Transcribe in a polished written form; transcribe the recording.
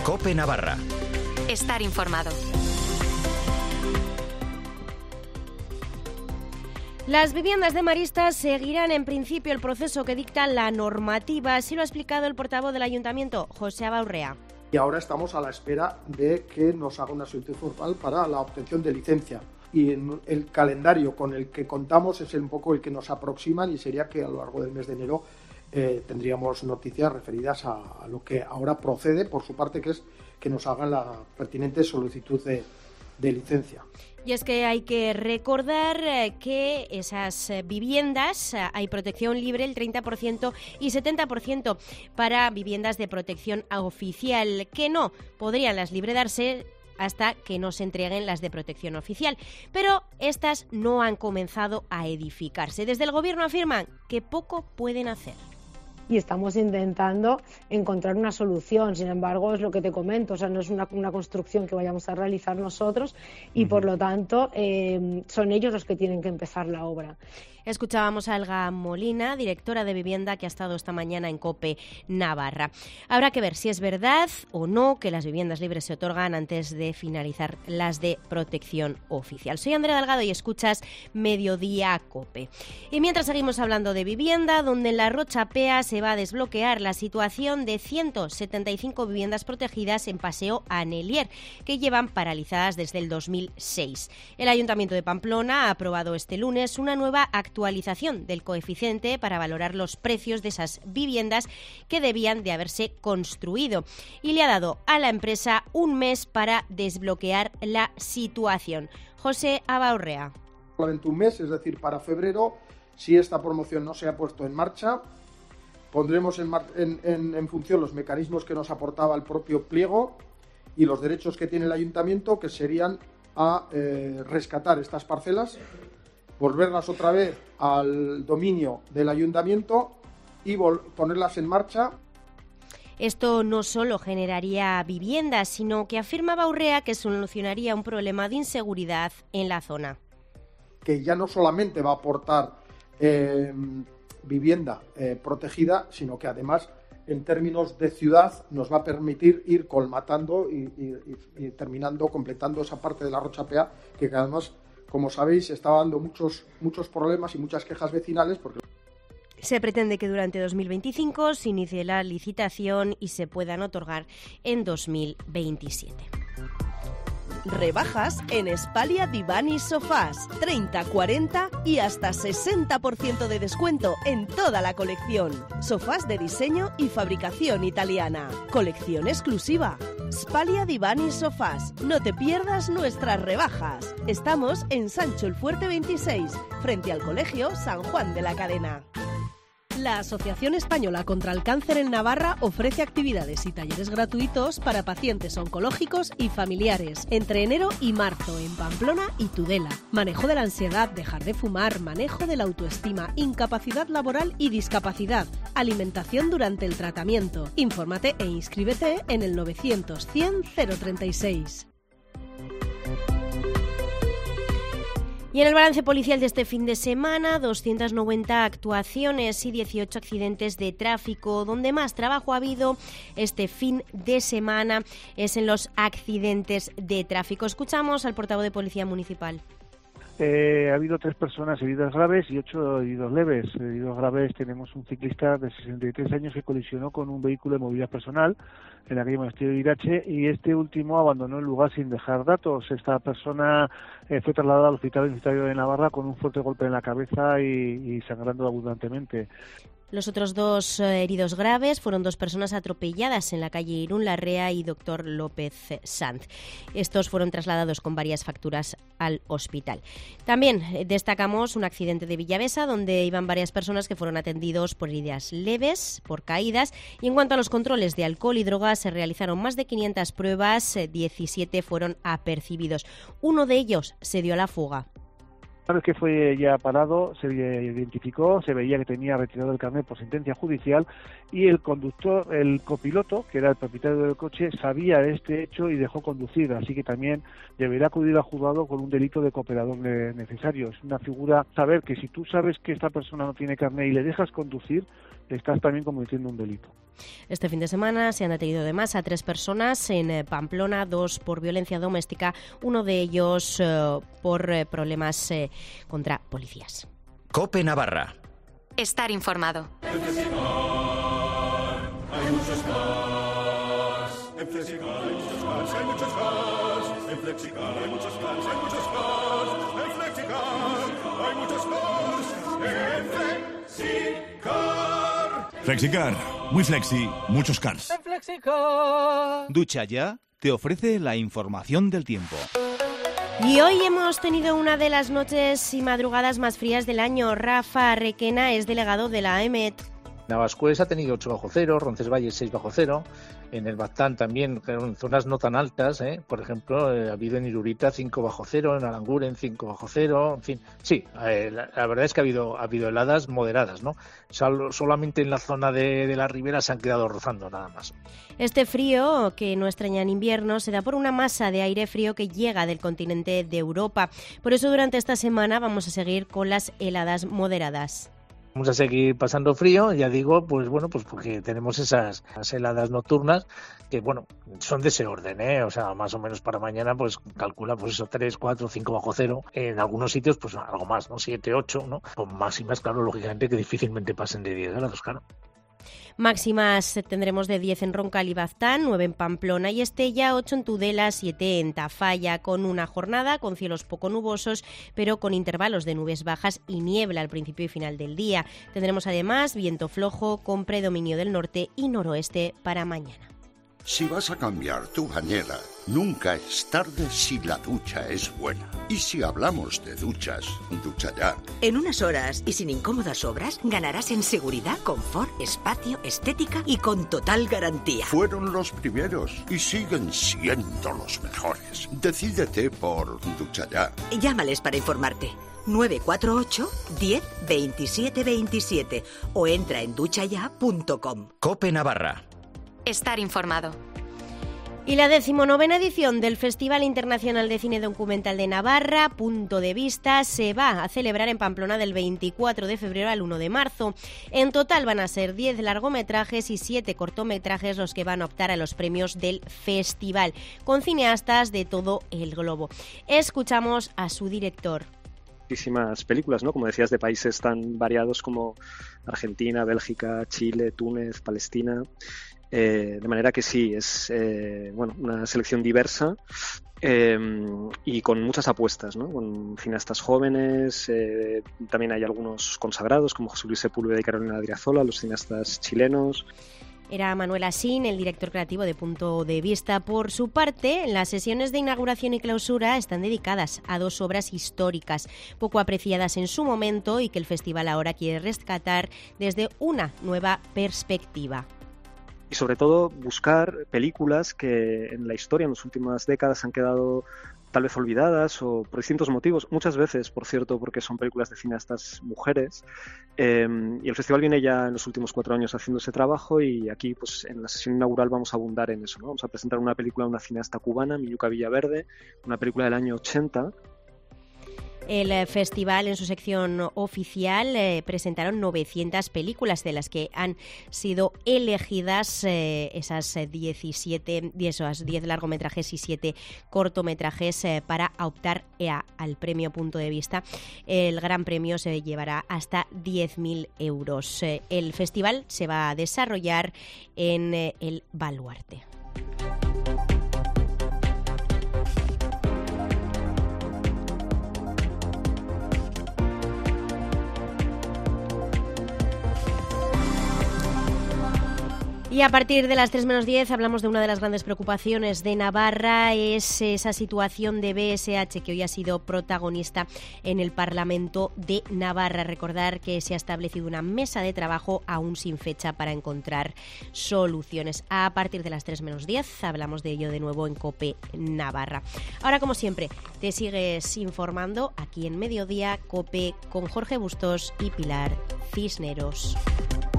COPE Navarra. Estar informado. Las viviendas de maristas seguirán en principio el proceso que dicta la normativa, así lo ha explicado el portavoz del Ayuntamiento, José Abaurrea. Y ahora estamos a la espera de que nos haga una solicitud formal para la obtención de licencia. Y en el calendario con el que contamos es un poco el que nos aproximan, y sería que a lo largo del mes de enero tendríamos noticias referidas a lo que ahora procede por su parte, que es que nos hagan la pertinente solicitud de licencia. Y es que hay que recordar que esas viviendas hay protección libre el 30% y 70% para viviendas de protección oficial, que no podrían las libre darse hasta que no se entreguen las de protección oficial. Pero estas no han comenzado a edificarse. Desde el Gobierno afirman que poco pueden hacer. Y estamos intentando encontrar una solución. Sin embargo, es lo que te comento, o sea, no es una construcción que vayamos a realizar nosotros y por lo tanto son ellos los que tienen que empezar la obra. Escuchábamos a Elga Molina, directora de Vivienda, que ha estado esta mañana en COPE Navarra. Habrá que ver si es verdad o no que las viviendas libres se otorgan antes de finalizar las de protección oficial. Soy Andrea Delgado y escuchas Mediodía COPE. Y mientras seguimos hablando de vivienda, donde en la Rocha Pea se va a desbloquear la situación de 175 viviendas protegidas en Paseo Anelier, que llevan paralizadas desde el 2006. El Ayuntamiento de Pamplona ha aprobado este lunes una nueva actualización del coeficiente para valorar los precios de esas viviendas que debían de haberse construido, y le ha dado a la empresa un mes para desbloquear la situación. José Abaurrea. Solamente un mes, es decir, para febrero, si esta promoción no se ha puesto en marcha, pondremos en función los mecanismos que nos aportaba el propio pliego y los derechos que tiene el ayuntamiento, que serían a rescatar estas parcelas, volverlas otra vez al dominio del ayuntamiento y ponerlas en marcha. Esto no solo generaría viviendas, sino que afirma Abaurrea que solucionaría un problema de inseguridad en la zona. Que ya no solamente va a aportar vivienda protegida, sino que además, en términos de ciudad, nos va a permitir ir colmatando y terminando, completando esa parte de la Rocha Pea, que además, como sabéis, está dando muchos problemas y muchas quejas vecinales. Se pretende que durante 2025 se inicie la licitación y se puedan otorgar en 2027. Rebajas en Spalia Divani Sofás, 30, 40 y hasta 60% de descuento en toda la colección. Sofás de diseño y fabricación italiana. Colección exclusiva. Spalia Divani Sofás. No te pierdas nuestras rebajas. Estamos en Sancho el Fuerte 26, frente al Colegio San Juan de la Cadena. La Asociación Española contra el Cáncer en Navarra ofrece actividades y talleres gratuitos para pacientes oncológicos y familiares entre enero y marzo en Pamplona y Tudela. Manejo de la ansiedad, dejar de fumar, manejo de la autoestima, incapacidad laboral y discapacidad, alimentación durante el tratamiento. Infórmate e inscríbete en el 900 100 036. Y en el balance policial de este fin de semana, 290 actuaciones y 18 accidentes de tráfico. Donde más trabajo ha habido este fin de semana es en los accidentes de tráfico. Escuchamos al portavoz de Policía Municipal. Ha habido 3 personas heridas graves y 8 heridos leves. Heridos graves tenemos un ciclista de 63 años que colisionó con un vehículo de movilidad personal en la calle Monasterio de Irache, y este último abandonó el lugar sin dejar datos. Esta persona fue trasladada al Hospital Universitario de Navarra con un fuerte golpe en la cabeza y sangrando abundantemente. Los otros 2 heridos graves fueron 2 personas atropelladas en la calle Irún Larrea y Dr. López Sanz. Estos fueron trasladados con varias fracturas al hospital. También destacamos un accidente de Villavesa, donde iban varias personas que fueron atendidos por heridas leves, por caídas. Y en cuanto a los controles de alcohol y drogas, se realizaron más de 500 pruebas, 17 fueron apercibidos. Uno de ellos se dio a la fuga. Una vez que fue ya parado, se identificó, se veía que tenía retirado el carnet por sentencia judicial, y el conductor, el copiloto, que era el propietario del coche, sabía de este hecho y dejó conducir, así que también deberá acudir al juzgado con un delito de cooperador necesario. Es una figura, saber que si tú sabes que esta persona no tiene carnet y le dejas conducir, estás también cometiendo un delito. Este fin de semana se han detenido además a 3 personas en Pamplona, 2 por violencia doméstica, uno de ellos por problemas contra policías. COPE Navarra. Estar informado. Hay muchos cars. En Flexicar hay muchos cars, hay muchos cars. En Flexicar hay muchos cars, hay muchos cars. En Flexicar hay muchos cars. En Flexicar. Flexicar, muy flexi, muchos cars. En Flexicar. Ducha Ya te ofrece la información del tiempo. Y hoy hemos tenido una de las noches y madrugadas más frías del año. Rafa Requena es delegado de la AEMET. Navascués ha tenido 8 bajo cero, Roncesvalles 6 bajo cero, en el Baztán también, en zonas no tan altas, por ejemplo, ha habido en Irurita 5 bajo cero, en Aranguren 5 bajo cero, en fin, sí, la verdad es que ha habido heladas moderadas, ¿no? Solamente en la zona de la ribera se han quedado rozando nada más. Este frío, que no extraña en invierno, se da por una masa de aire frío que llega del continente de Europa. Por eso durante esta semana vamos a seguir con las heladas moderadas. Vamos a seguir pasando frío, ya digo, pues porque tenemos esas heladas nocturnas que, son de ese orden, o sea, más o menos para mañana, pues calcula, 3, 4, 5 bajo cero, en algunos sitios, pues algo más, ¿no? 7, 8, ¿no? Con máximas, claro, lógicamente, que difícilmente pasen de 10 grados, claro. Máximas tendremos de 10 en Roncal y Baztán, 9 en Pamplona y Estella, 8 en Tudela, 7 en Tafalla, con una jornada con cielos poco nubosos, pero con intervalos de nubes bajas y niebla al principio y final del día. Tendremos además viento flojo con predominio del norte y noroeste para mañana. Si vas a cambiar tu bañera, nunca es tarde si la ducha es buena. Y si hablamos de duchas, Ducha Ya. En unas horas y sin incómodas obras, ganarás en seguridad, confort, espacio, estética y con total garantía. Fueron los primeros y siguen siendo los mejores. Decídete por Ducha Ya. Llámales para informarte. 948 10 27 27 o entra en duchaya.com. COPE Navarra. Estar informado. Y la 19ª edición del Festival Internacional de Cine Documental de Navarra, Punto de Vista, se va a celebrar en Pamplona del 24 de febrero al 1 de marzo. En total van a ser 10 largometrajes y 7 cortometrajes los que van a optar a los premios del festival, con cineastas de todo el globo. Escuchamos a su director. Muchísimas películas, ¿no? Como decías, de países tan variados como Argentina, Bélgica, Chile, Túnez, Palestina. De manera que sí, es una selección diversa y con muchas apuestas, ¿no? Con cineastas jóvenes, también hay algunos consagrados como José Luis Sepúlveda y Carolina Adriazola, los cineastas chilenos. Era Manuel Asín, el director creativo de Punto de Vista. Por su parte, las sesiones de inauguración y clausura están dedicadas a 2 obras históricas, poco apreciadas en su momento y que el festival ahora quiere rescatar desde una nueva perspectiva. Y sobre todo buscar películas que en la historia, en las últimas décadas, han quedado tal vez olvidadas o por distintos motivos, muchas veces, por cierto, porque son películas de cineastas mujeres. Y el festival viene ya en los últimos 4 años haciendo ese trabajo y aquí, pues en la sesión inaugural vamos a abundar en eso, ¿no? Vamos a presentar una película de una cineasta cubana, Miyuka Villaverde, una película del año 80. El festival, en su sección oficial, presentaron 900 películas, de las que han sido elegidas esas 10 largometrajes y 7 cortometrajes para optar al premio Punto de Vista. El gran premio se llevará hasta 10.000 euros. El festival se va a desarrollar en el Baluarte. Y a partir de las 3 menos 10 hablamos de una de las grandes preocupaciones de Navarra, es esa situación de BSH que hoy ha sido protagonista en el Parlamento de Navarra. Recordar que se ha establecido una mesa de trabajo aún sin fecha para encontrar soluciones. A partir de las 3 menos 10 hablamos de ello de nuevo en COPE Navarra. Ahora, como siempre, te sigues informando aquí en Mediodía COPE con Jorge Bustos y Pilar Cisneros.